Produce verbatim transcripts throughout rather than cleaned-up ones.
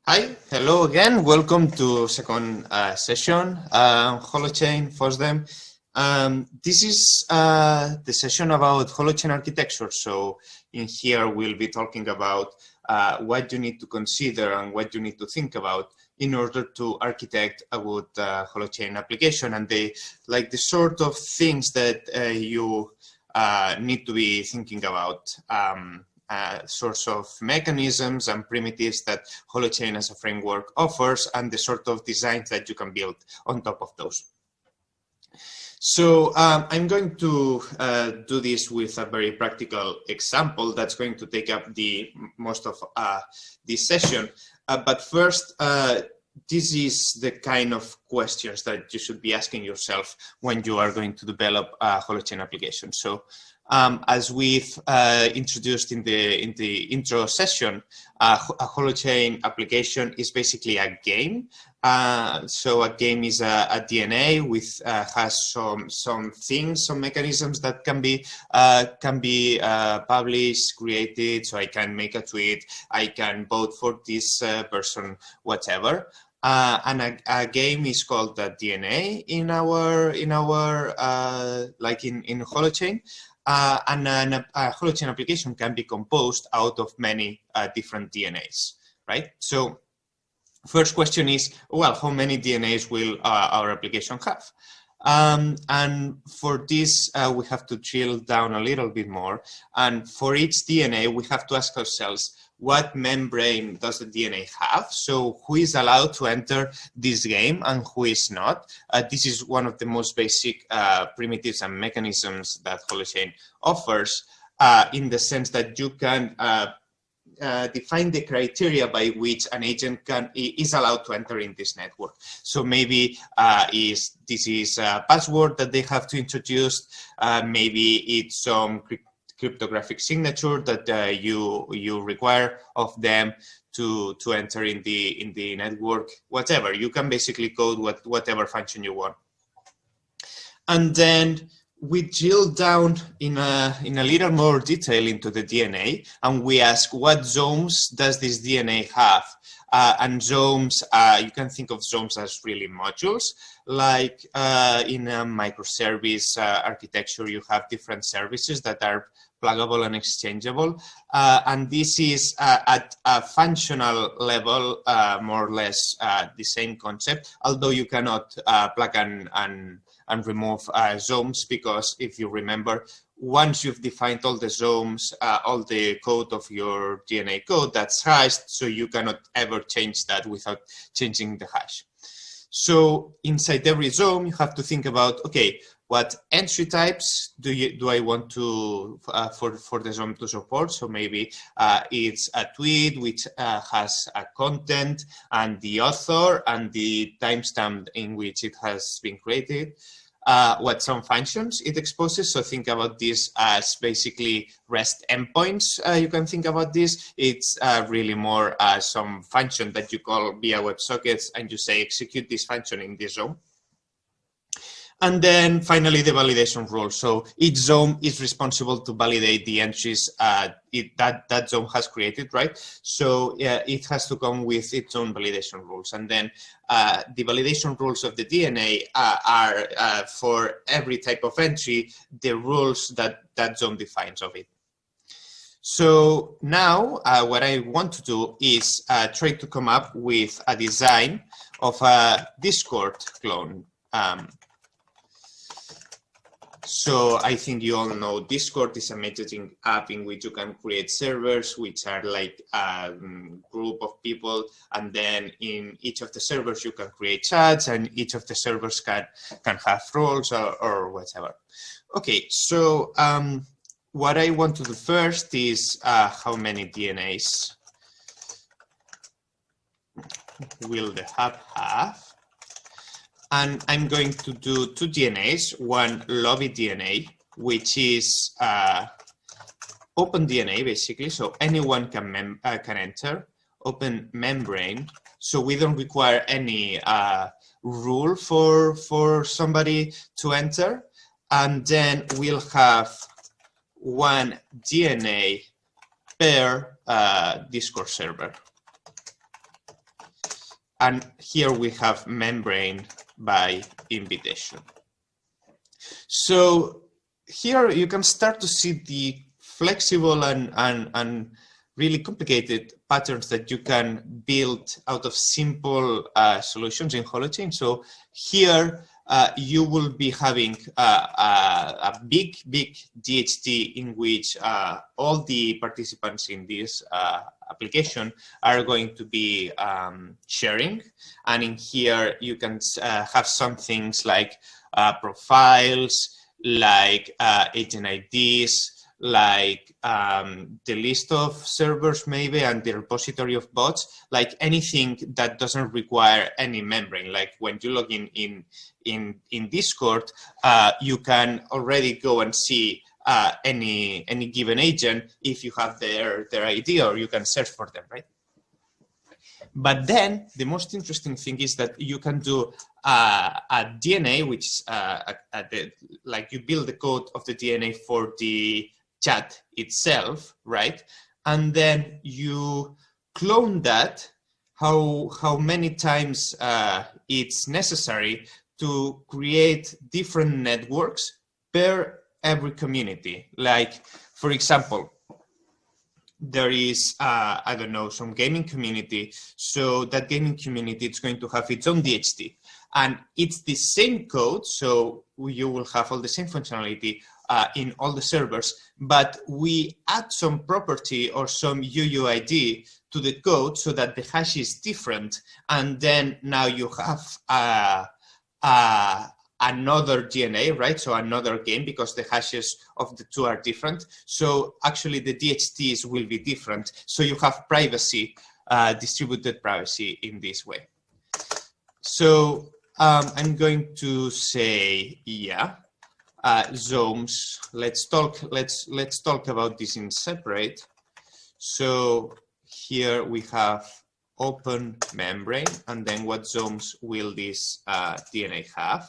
Hi, hello again. Welcome to second uh, session, uh, Holochain, FOSDEM. Um, this is uh, the session about Holochain architecture. So in here, we'll be talking about uh, what you need to consider and what you need to think about in order to architect a good uh, Holochain application, and the like the sort of things that uh, you uh, need to be thinking about. Um, Uh, sorts of mechanisms and primitives that Holochain as a framework offers, and the sort of designs that you can build on top of those. So um, I'm going to uh, do this with a very practical example that's going to take up the most of uh, this session. Uh, but first, uh, this is the kind of questions that you should be asking yourself when you are going to develop a Holochain application. So Um, as we've uh, introduced in the in the intro session, uh, a Holochain application is basically a game. Uh, so a game is a, a D N A with uh, has some some things, some mechanisms that can be uh, can be uh, published, created. So I can make a tweet, I can vote for this uh, person, whatever. Uh, and a, a game is called the D N A in our in our uh, like in in Holochain. Uh, and an, a Holochain application can be composed out of many uh, different D N As, right? So first question is, well, how many D N As will uh, our application have? Um, and for this, uh, we have to drill down a little bit more. And for each D N A, we have to ask ourselves, what membrane does the D N A have? So who is allowed to enter this game and who is not? Uh, this is one of the most basic uh, primitives and mechanisms that Holochain offers, uh, in the sense that you can uh, uh, define the criteria by which an agent can is allowed to enter in this network. So maybe uh, is this is a password that they have to introduce. Uh, maybe it's some cryptographic signature that uh, you you require of them to to enter in the in the network. Whatever, you can basically code what whatever function you want, and then we drill down in a in a little more detail into the D N A, and we ask, what zones does this D N A have? Uh, and zones, uh, you can think of zones as really modules. Like uh, in a microservice uh, architecture, you have different services that are pluggable and exchangeable. Uh, and this is uh, at a functional level, uh, more or less uh, the same concept, although you cannot uh, plug and, and, and remove uh, zones, because if you remember, once you've defined all the zones, uh, all the code of your D N A code, that's hashed, so you cannot ever change that without changing the hash. So inside every zone, you have to think about, okay, what entry types do you do I want to uh, for for the zone to support? So maybe uh, it's a tweet which uh, has a content and the author and the timestamp in which it has been created. Uh, what some functions it exposes. So think about this as basically REST endpoints. Uh, you can think about this. It's uh, really more uh, some function that you call via WebSockets, and you say execute this function in this zone. And then finally, the validation rule. So each zone is responsible to validate the entries uh, it, that that zone has created, right? So yeah, it has to come with its own validation rules. And then uh, the validation rules of the D N A uh, are uh, for every type of entry, the rules that that zone defines of it. So now uh, what I want to do is uh, try to come up with a design of a Discord clone. Um, So I think you all know Discord is a messaging app in which you can create servers, which are like a group of people. And then in each of the servers, you can create chats, and each of the servers can, can have roles or, or whatever. Okay, so um, what I want to do first is uh, how many D N As will the hub have? And I'm going to do two D N As, one lobby D N A, which is uh, open D N A, basically, so anyone can, mem uh, can enter, open membrane, so we don't require any uh, rule for, for somebody to enter. And then we'll have one D N A per uh, Discord server. and here we have membrane by invitation. So here you can start to see the flexible and, and, and really complicated patterns that you can build out of simple uh, solutions in Holochain. So here uh, you will be having uh, a, a big, big D H T in which uh, all the participants in this uh, application are going to be um, sharing. And in here you can uh, have some things like uh, profiles, like uh, agent I Ds, like um, the list of servers maybe, and the repository of bots, like anything that doesn't require any membrane. Like when you log in in, in, in Discord, uh, you can already go and see uh, any, any given agent if you have their, their I D, or you can search for them, right? But then the most interesting thing is that you can do uh, a D N A, which is uh, a, a, the, like you build the code of the D N A for the chat itself, right? And then you clone that how, how many times uh, it's necessary to create different networks per every community. Like, for example, there is, uh, I don't know, some gaming community. So that gaming community, it's going to have its own D H T. And it's the same code, so you will have all the same functionality uh, in all the servers, but we add some property or some U U I D to the code so that the hash is different. And then now you have uh, uh, another D N A, right? So another game, because the hashes of the two are different. So actually the D H Ts will be different. So you have privacy, uh, distributed privacy in this way. So um, I'm going to say, yeah, uh, zones. Let's talk. Let's let's talk about this in separate. So here we have open membrane, and then what zones will this uh, D N A have?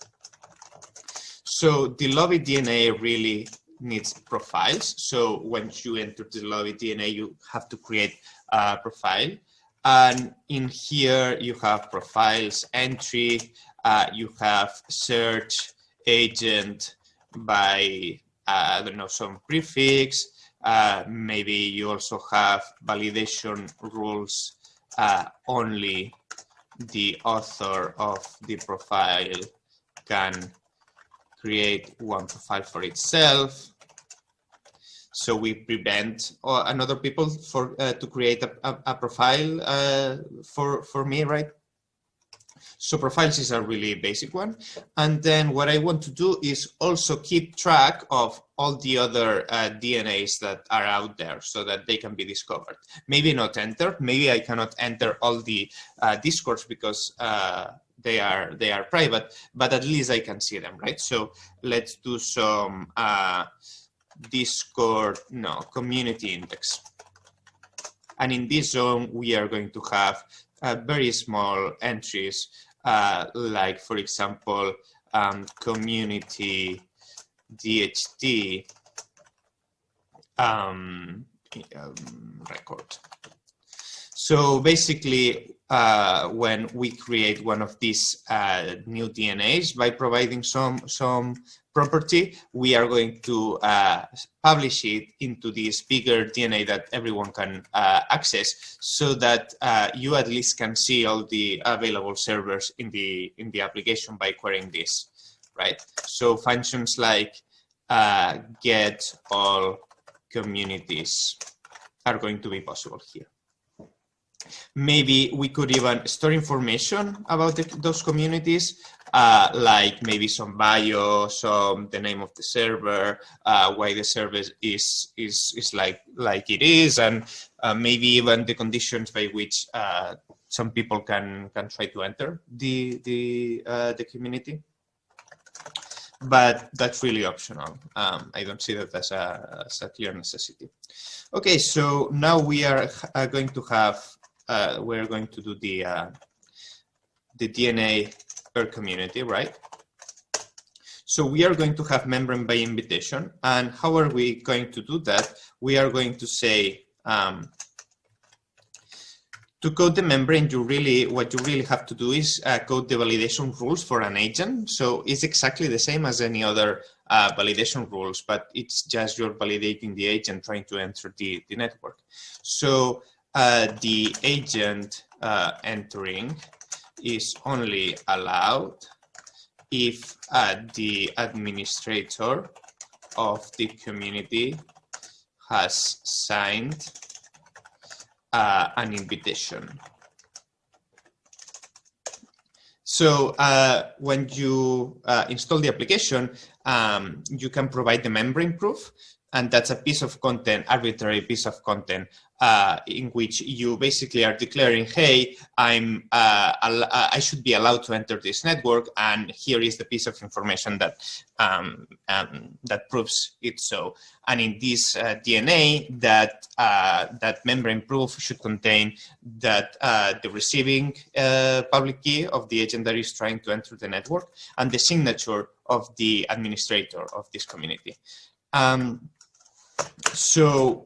So the lobby D N A really needs profiles. So when you enter the lobby D N A, you have to create a profile. And in here, you have profiles, entry, uh, you have search, agent by, uh, I don't know, some prefix. Uh, maybe you also have validation rules, uh, only the author of the profile can create one profile for itself. So we prevent uh, another people for uh, to create a, a, a profile uh, for for me, right? So profiles is a really basic one. And then what I want to do is also keep track of all the other uh, D N As that are out there so that they can be discovered. Maybe not entered. Maybe I cannot enter all the uh, discords because uh, they are they are private, but at least I can see them, right? So let's do some uh, Discord, no, community index. And in this zone, we are going to have uh, very small entries, uh, like, for example, um, community D H T um, um, record. So basically, uh, when we create one of these uh, new D N As by providing some some property, we are going to uh, publish it into this bigger D N A that everyone can uh, access, so that uh, you at least can see all the available servers in the in the application by querying this, right? So functions like uh, get all communities are going to be possible here. Maybe we could even store information about the, those communities, uh, like maybe some bio, some the name of the server, uh, why the server is is is like like it is, and uh, maybe even the conditions by which uh, some people can can try to enter the the uh, the community. But that's really optional. Um, I don't see that as a, as a clear necessity. Okay, so now we are uh, going to have. Uh, we're going to do the uh, the D N A per community, right? So we are going to have membrane by invitation. And how are we going to do that? We are going to say um, To code the membrane, you really what you really have to do is uh, code the validation rules for an agent. So it's exactly the same as any other uh, validation rules, but it's just you're validating the agent trying to enter the, the network. So uh, the agent uh, entering is only allowed if uh, the administrator of the community has signed uh, an invitation. So uh, when you uh, install the application, um, you can provide the membrane proof, and that's a piece of content, arbitrary piece of content, uh, in which you basically are declaring, hey, I'm, uh, I should be allowed to enter this network, and here is the piece of information that um, um, that proves it so. And in this uh, D N A, that uh, that membrane proof should contain that uh, the receiving uh, public key of the agent that is trying to enter the network, and the signature of the administrator of this community. Um, so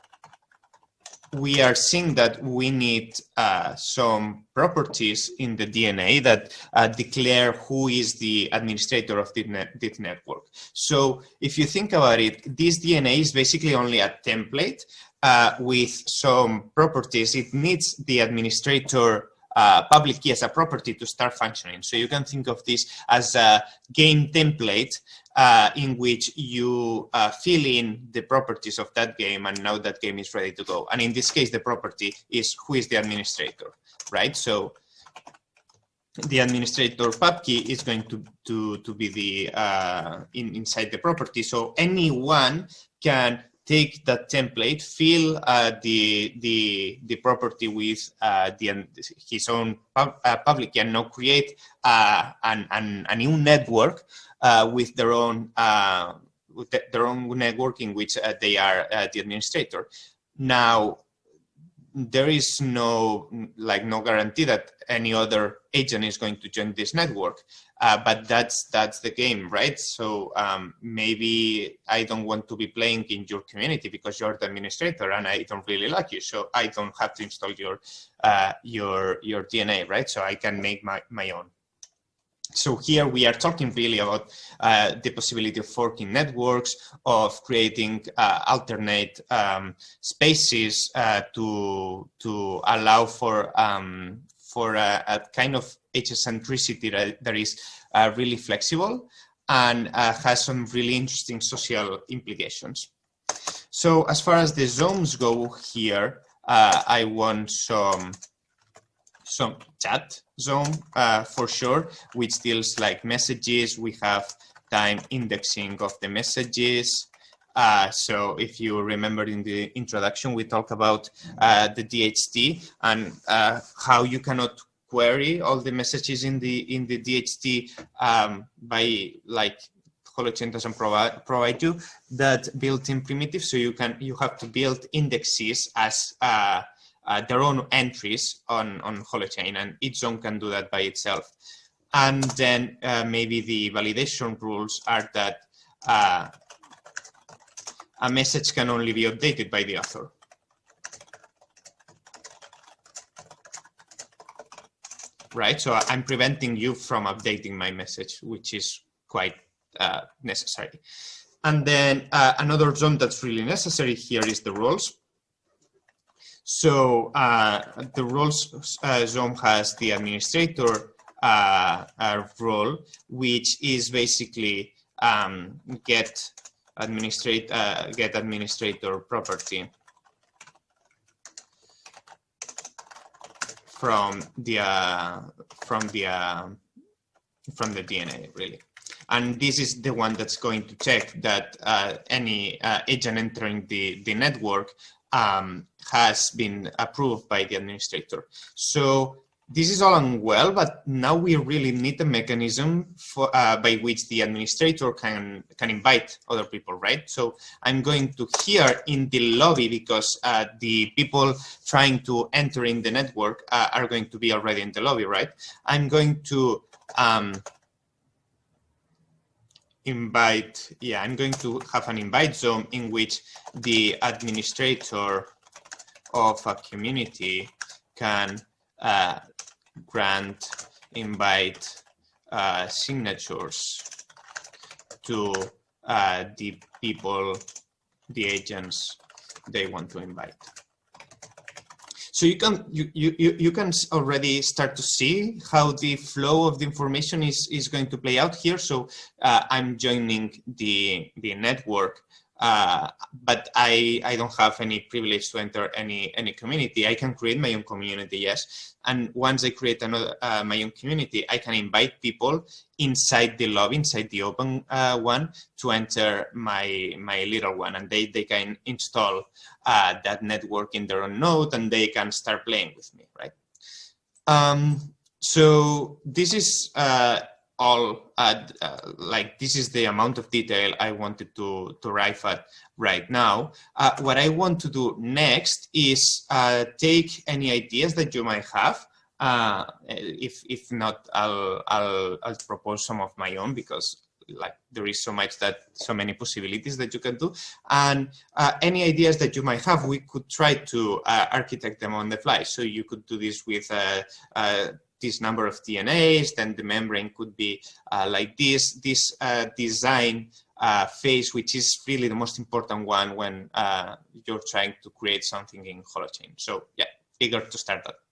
we are seeing that we need uh, some properties in the D N A that uh, declare who is the administrator of the net, this network. So if you think about it, this D N A is basically only a template uh, with some properties. It needs the administrator uh, public key as a property to start functioning. So you can think of this as a game template Uh, in which you uh, fill in the properties of that game, and now that game is ready to go. And in this case, the property is who is the administrator, right? So the administrator pub key is going to, to, to be the uh, in, inside the property. So anyone can take that template, fill uh, the, the, the property with uh, the, his own pub, uh, public key, and now create uh, an, an, a new network Uh, with their own uh, with the, their own network in which uh, they are uh, the administrator. Now, there is no like no guarantee that any other agent is going to join this network, uh, but that's that's the game, right? So um, maybe I don't want to be playing in your community because you're the administrator and I don't really like you, so I don't have to install your uh, your your D N A, right? So I can make my my own. So here we are talking really about uh, the possibility of forking networks, of creating uh, alternate um, spaces uh, to to allow for um, for a, a kind of eccentricity that, that is uh, really flexible and uh, has some really interesting social implications. So as far as the zones go here, uh, I want some. some chat zone uh, for sure, which deals like messages. We have time indexing of the messages. Uh, so if you remember in the introduction, we talked about uh, the D H T and uh, how you cannot query all the messages in the in the D H T um, by like Holochain doesn't provide provide you that built-in primitive. So you can you have to build indexes as uh, Uh, their own entries on, on Holochain, and each zone can do that by itself. And then uh, maybe the validation rules are that uh, a message can only be updated by the author. Right, so I'm preventing you from updating my message, which is quite uh, necessary. And then uh, another zone that's really necessary here is the roles. So uh, the roles uh, zone has the administrator uh, uh, role, which is basically um, get administrate uh, get administrator property from the uh, from the uh, from the D N A really. And this is the one that's going to check that uh, any uh, agent entering the the network Um, has been approved by the administrator. So this is all and well, but now we really need a mechanism for, uh, by which the administrator can, can invite other people, right? So I'm going to here in the lobby because uh, the people trying to enter in the network uh, are going to be already in the lobby, right? I'm going to um, invite, yeah, I'm going to have an invite zone in which the administrator of a community can uh, grant invite uh, signatures to uh, the people, the agents they want to invite. So you can you, you, you can already start to see how the flow of the information is, is going to play out here. So uh, I'm joining the, the network, uh, but I, I don't have any privilege to enter any, any community. I can create my own community, yes. And once I create another, uh, my own community, I can invite people inside the lobby, inside the open uh, one, to enter my my little one, and they, they can install uh, that network in their own node, and they can start playing with me, right? Um, so this is uh, all, uh, uh, like this is the amount of detail I wanted to, to arrive at right now. Uh, what I want to do next is uh, take any ideas that you might have. Uh, if if not, I'll, I'll I'll propose some of my own, because like there is so much that so many possibilities that you can do, and uh, any ideas that you might have, we could try to uh, architect them on the fly. So you could do this with uh, uh, this number of D N As, then the membrane could be uh, like this. This uh, design uh, phase, which is really the most important one when uh, you're trying to create something in Holochain. So yeah, eager to start that.